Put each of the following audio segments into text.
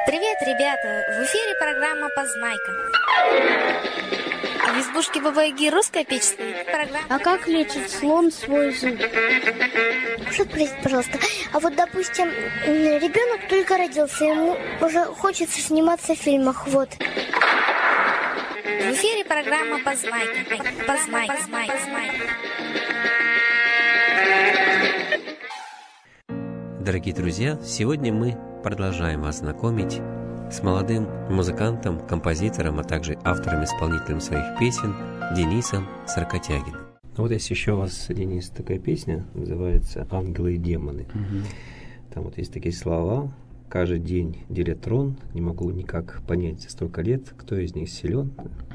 Привет, ребята! В эфире программа «Познайка». А в избушке Бабы-Яги русская печь стоит. Программа... А как лечит слон свой зуб? Что спросить, пожалуйста? А вот, допустим, ребенок только родился, ему уже хочется сниматься в фильмах, вот. В эфире программа «Познайка». Познайка. Дорогие друзья, сегодня мы продолжаем вас знакомить с молодым музыкантом, композитором, а также автором-исполнителем своих песен Денисом Саркотягиным. Вот есть еще у вас, Денис, такая песня, называется «Ангелы и демоны». Там вот есть такие слова: «Каждый день делят трон, не могу никак понять за столько лет, кто из них силен».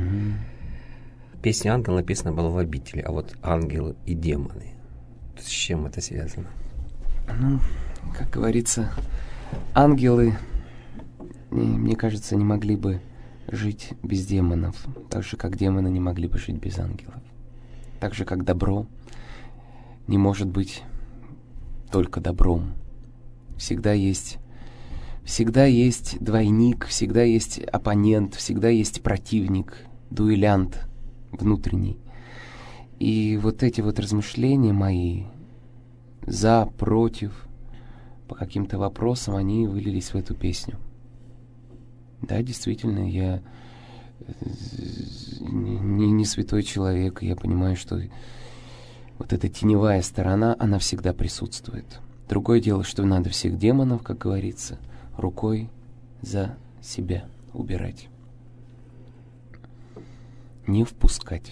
Песня «Ангел» написана была в обители, а вот «Ангелы и демоны», с чем это связано? Ну, как говорится, ангелы, мне кажется, не могли бы жить без демонов, так же, как демоны не могли бы жить без ангелов. Так же, как добро не может быть только добром. Всегда есть двойник, всегда есть оппонент, всегда есть противник, дуэлянт внутренний. И вот эти вот размышления мои за, против, по каким-то вопросам, они вылились в эту песню. Да, действительно, я не святой человек, и я понимаю, что вот эта теневая сторона, она всегда присутствует. Другое дело, что надо всех демонов, как говорится, рукой за себя убирать. Не впускать.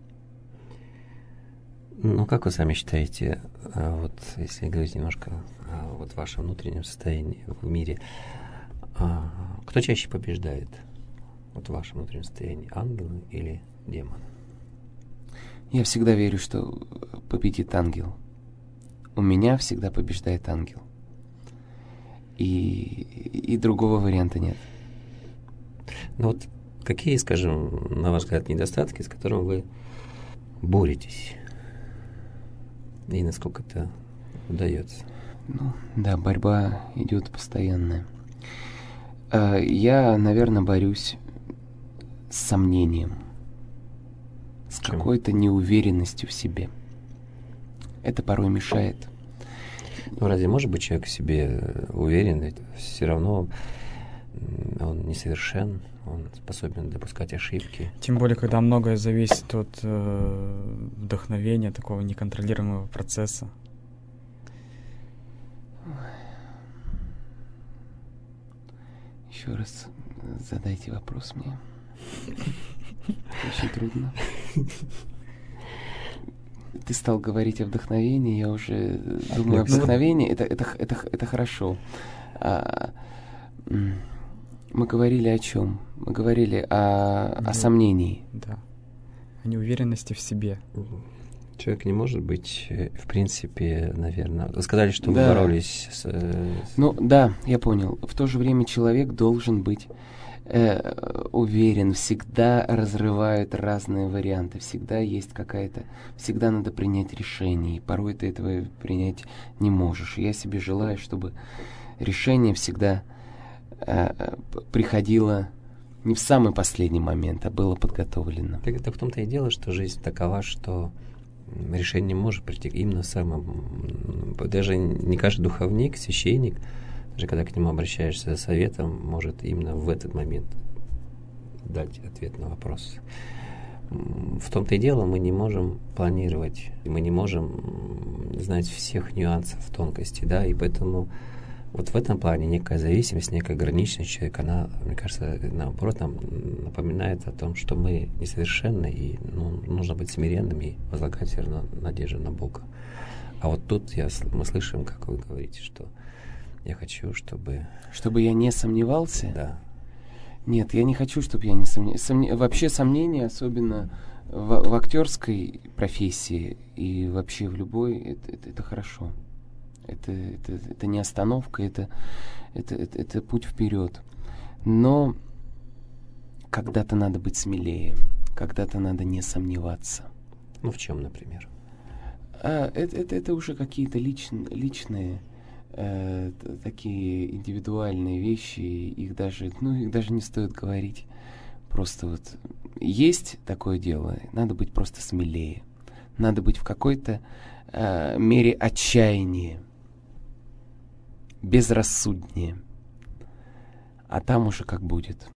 Ну, как вы сами считаете, вот если говорить немножко о вот вашем внутреннем состоянии в мире, кто чаще побеждает вот в вашем внутреннем состоянии, ангелы или демоны? Я всегда верю, что победит ангел. У меня всегда побеждает ангел. И другого варианта нет. Ну вот какие, скажем, на ваш взгляд, недостатки, с которыми вы боретесь? И насколько это удается? Ну, да, борьба идет постоянная. Я, наверное, борюсь с сомнением, с какой-то неуверенностью в себе. Это порой мешает. Ну, разве может быть человек в себе уверен? Все равно он несовершен, он способен допускать ошибки. Тем более, когда многое зависит от вдохновения, такого неконтролируемого процесса. Еще раз задайте вопрос мне. Очень трудно. Ты стал говорить о вдохновении, я уже думаю, о вдохновении, это хорошо. Мы говорили о чем? Мы говорили о сомнении. Да. О неуверенности в себе. Человек не может быть, в принципе, наверное... Вы сказали, что вы боролись с... Ну, да, я понял. В то же время человек должен быть уверен. Всегда разрывают разные варианты. Всегда есть какая-то... Всегда надо принять решение. И порой ты этого принять не можешь. И я себе желаю, чтобы решение всегда приходило не в самый последний момент, а было подготовлено. Так это в том-то и дело, что жизнь такова, что решение может прийти именно в самом... Даже не каждый духовник, священник, даже когда к нему обращаешься за советом, может именно в этот момент дать ответ на вопрос. В том-то и дело, мы не можем планировать, мы не можем знать всех нюансов, тонкостей, да, и поэтому вот в этом плане некая зависимость, некая ограниченность человека, она, мне кажется, наоборот, нам напоминает о том, что мы несовершенны, и нужно быть смиренными и возлагать все равно надежду на Бога. А вот тут мы слышим, как вы говорите, что я хочу, чтобы... Чтобы я не сомневался? Да. Нет, я не хочу, чтобы я не сомневался. Вообще сомнения, особенно в актерской профессии и вообще в любой, это хорошо. Это не остановка, это путь вперед. Но когда-то надо быть смелее, когда-то надо не сомневаться. Ну, в чем, например? Это уже какие-то личные такие индивидуальные вещи, их даже не стоит говорить. Просто вот есть такое дело, надо быть просто смелее. Надо быть в какой-то мере отчаяннее, безрассуднее. А там уже как будет.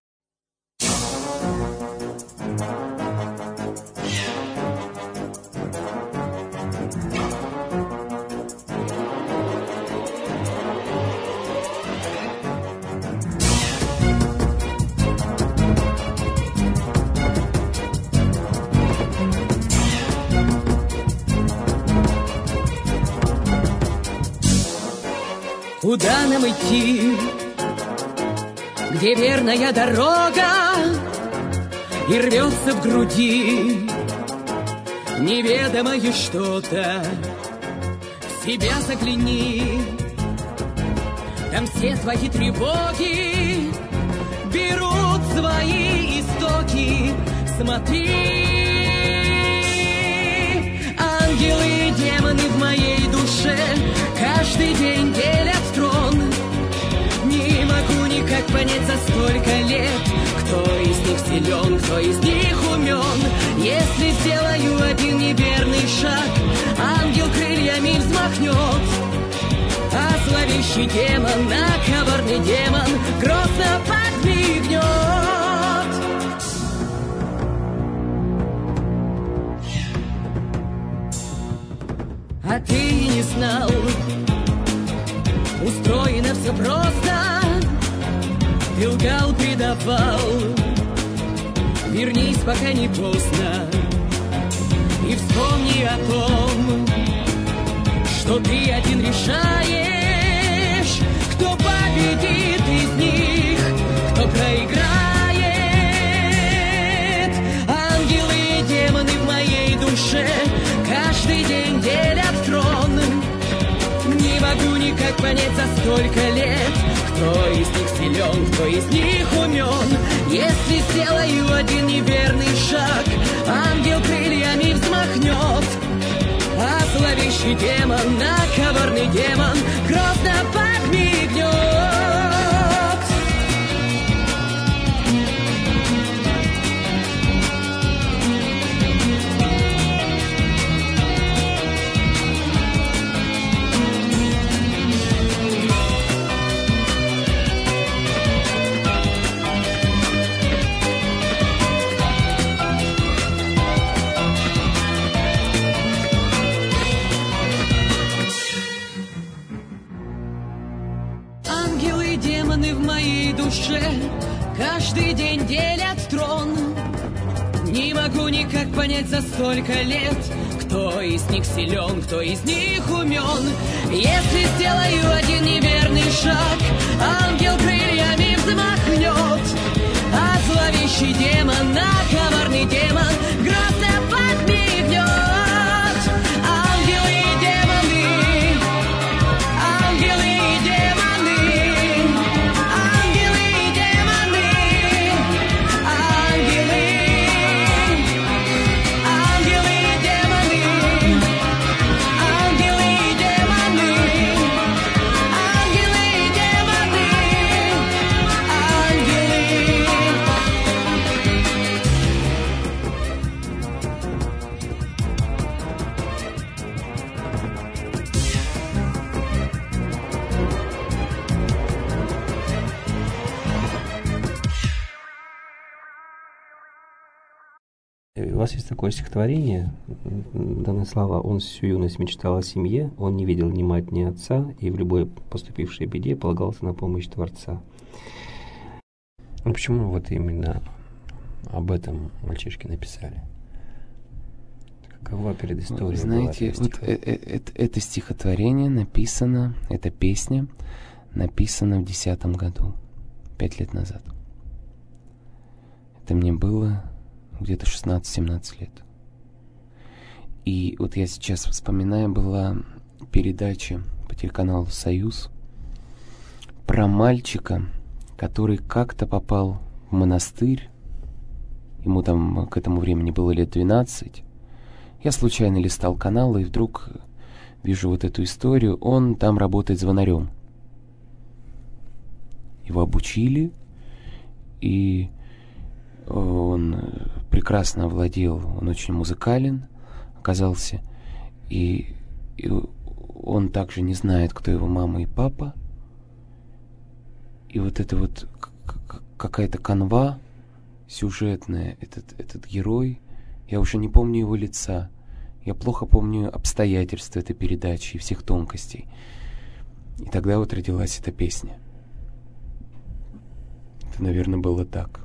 Куда нам идти, где верная дорога, и рвется в груди неведомое что-то. В себя загляни, там все твои тревоги берут свои истоки. Смотри, ангелы и демоны в моей душе каждый день делят трон. Не могу никак понять за столько лет, кто из них силен, кто из них умен. Если сделаю один неверный шаг, ангел крыльями взмахнет, а зловещий демон, коварный демон грозно подмигнет. А ты не знал, устроено все просто. Ты лгал, предавал. Вернись, пока не поздно, и вспомни о том, что ты один решаешь, кто победит из них, кто проиграет. Ангелы и демоны в моей душе каждый день делят трон. Не могу никак понять за столько лет, кто из них силен, кто из них умен. Если сделаю один неверный шаг, ангел крыльями взмахнет, а зловещий демон, коварный демон грозно подмигнет. Каждый день делят трон. Не могу никак понять за столько лет, кто из них силен, кто из них умен. Если сделаю один неверный шаг, ангел крыльями взмахнет, а зловещий демон, коварный демон грозно подмигнет. Ангелы и демоны, ангелы и демоны, ангелы и демоны, ангелы, ангелы и демоны, ангелы и демоны, ангелы и демоны, ангелы. У вас есть такое стихотворение, данные слова: «Он всю юность мечтал о семье, он не видел ни мать, ни отца, и в любой поступившей беде полагался на помощь Творца». Ну, почему вот именно об этом мальчишки написали? Какова предыстория? Знаете, вот это стихотворение написано, эта песня написана в 2010 году, 5 лет назад. Это мне было где-то 16-17 лет. И вот я сейчас вспоминаю, была передача по телеканалу «Союз» про мальчика, который как-то попал в монастырь. Ему там к этому времени было лет 12. Я случайно листал каналы, и вдруг вижу вот эту историю. Он там работает звонарем. Его обучили, и он прекрасно овладел, он очень музыкален оказался, и он также не знает, кто его мама и папа. И вот это вот какая-то канва сюжетная, этот герой, я уже не помню его лица, я плохо помню обстоятельства этой передачи и всех тонкостей. И тогда вот родилась эта песня. Это, наверное, было так.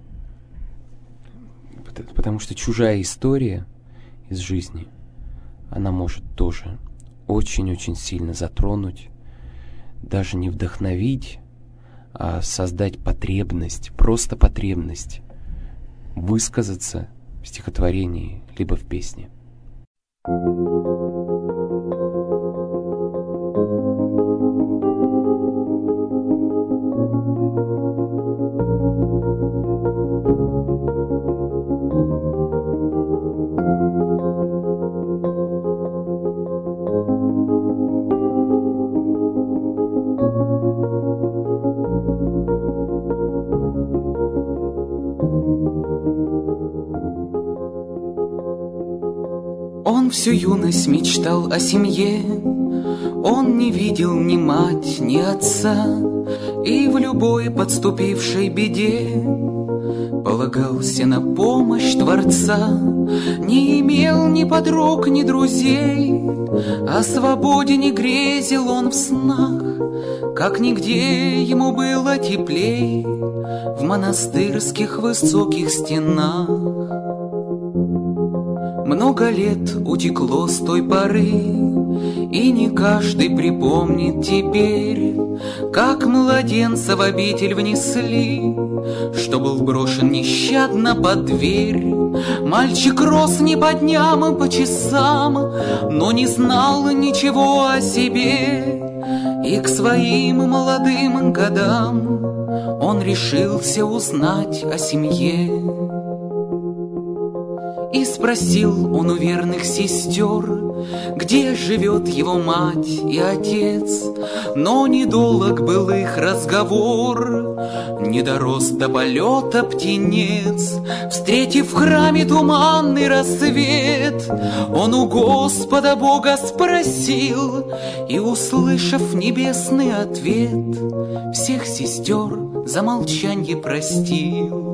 Потому что чужая история из жизни, она может тоже очень-очень сильно затронуть, даже не вдохновить, а создать потребность, просто потребность высказаться в стихотворении, либо в песне. Он всю юность мечтал о семье, он не видел ни мать, ни отца, и в любой подступившей беде полагался на помощь Творца. Не имел ни подруг, ни друзей, о свободе не грезил он в снах, как нигде ему было теплей в монастырских высоких стенах. Много лет утекло с той поры, и не каждый припомнит теперь, как младенца в обитель внесли, что был брошен нещадно под дверь. Мальчик рос не по дням, а по часам, но не знал ничего о себе, и к своим молодым годам он решился узнать о семье. И спросил он у верных сестер, где живет его мать и отец. Но недолг был их разговор, не дорос до полета птенец. Встретив в храме туманный рассвет, он у Господа Бога спросил, и, услышав небесный ответ, всех сестер за молчанье простил.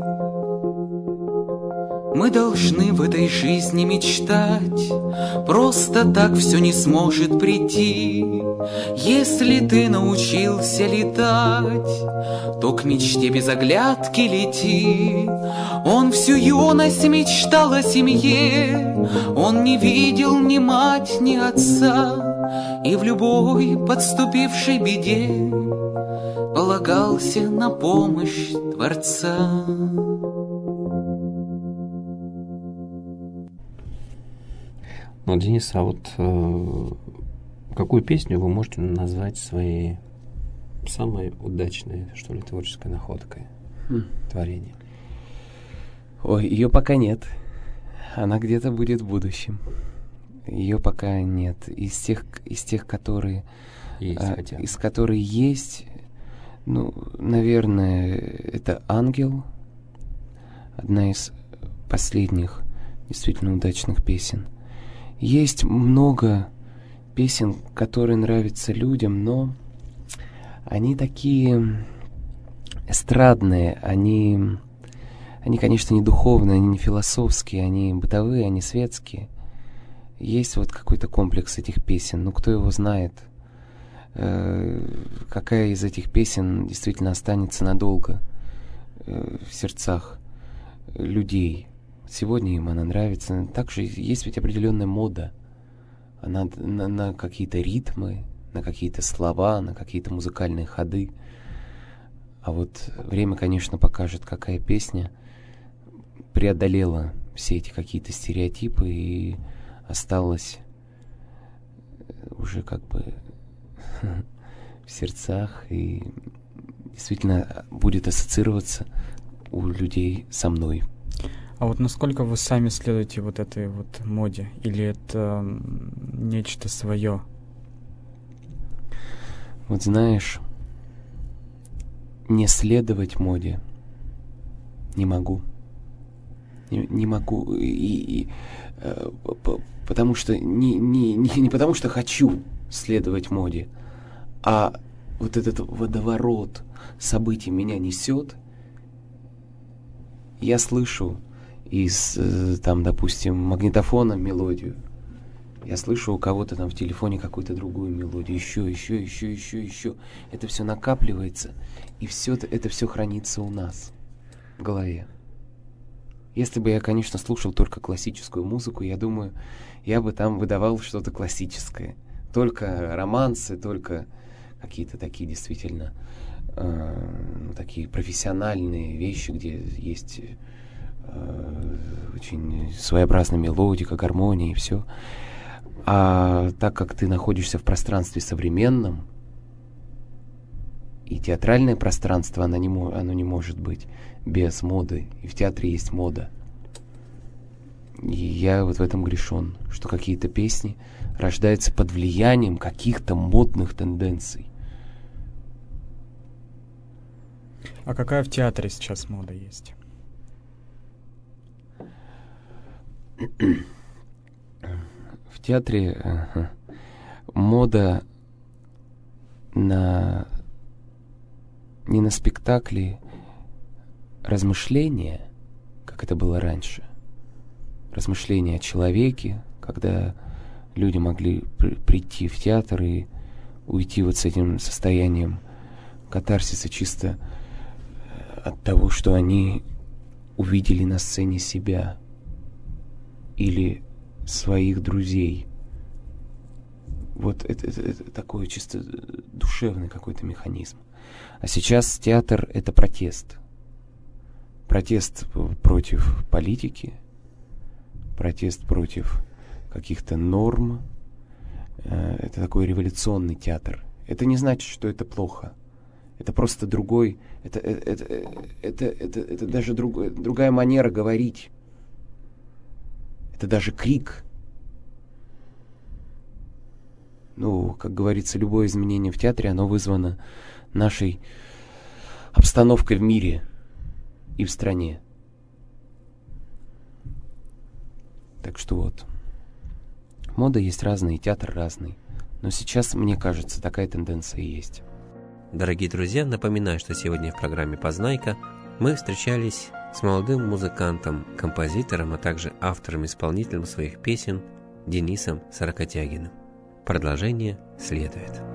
Мы должны в этой жизни мечтать, просто так все не сможет прийти. Если ты научился летать, то к мечте без оглядки лети. Он всю юность мечтал о семье, он не видел ни мать, ни отца, и в любой подступившей беде полагался на помощь Творца. Ну, Денис, а вот какую песню вы можете назвать своей самой удачной, что ли, творческой находкой, творения? Ой, ее пока нет. Она где-то будет в будущем. Ее пока нет. Из тех, которые есть, из которых есть, ну, наверное, это «Ангел», одна из последних действительно удачных песен. Есть много песен, которые нравятся людям, но они такие эстрадные, они, конечно, не духовные, они не философские, они бытовые, они светские. Есть вот какой-то комплекс этих песен, но кто его знает, какая из этих песен действительно останется надолго в сердцах людей. Сегодня им она нравится. Также есть ведь определенная мода. Она на какие-то ритмы, на какие-то слова, на какие-то музыкальные ходы. А вот время, конечно, покажет, какая песня преодолела все эти какие-то стереотипы и осталась уже как бы в сердцах и действительно будет ассоциироваться у людей со мной. А вот насколько вы сами следуете вот этой вот моде? Или это нечто свое? Вот знаешь, не следовать моде не могу. Не могу. Потому что не потому что хочу следовать моде, а вот этот водоворот событий меня несет. Я слышу из, там, допустим, магнитофона мелодию. Я слышу у кого-то там в телефоне какую-то другую мелодию. Еще. Это все накапливается, и это все хранится у нас в голове. Если бы я, конечно, слушал только классическую музыку, я думаю, я бы там выдавал что-то классическое. Только романсы, только какие-то такие действительно такие профессиональные вещи, где есть очень своеобразная мелодика, гармония и все. А так как ты находишься в пространстве современном, и театральное пространство, оно не может быть без моды. И в театре есть мода. И я вот в этом грешен, что какие-то песни рождаются под влиянием каких-то модных тенденций. А какая в театре сейчас мода есть? В театре мода не на спектакли размышления, как это было раньше. Размышления о человеке, когда люди могли прийти в театр и уйти вот с этим состоянием катарсиса чисто от того, что они увидели на сцене себя или своих друзей. Вот это такой чисто душевный какой-то механизм. А сейчас театр — это протест. Протест против политики, протест против каких-то норм. Это такой революционный театр. Это не значит, что это плохо. Это просто другой... Это даже другая манера говорить. Это даже крик. Ну, как говорится, любое изменение в театре, оно вызвано нашей обстановкой в мире и в стране. Так что вот. Мода есть разная, и театр разный. Но сейчас, мне кажется, такая тенденция есть. Дорогие друзья, напоминаю, что сегодня в программе «Познайка» мы встречались с молодым музыкантом, композитором, а также автором-исполнителем своих песен Денисом Сорокотягиным. Продолжение следует.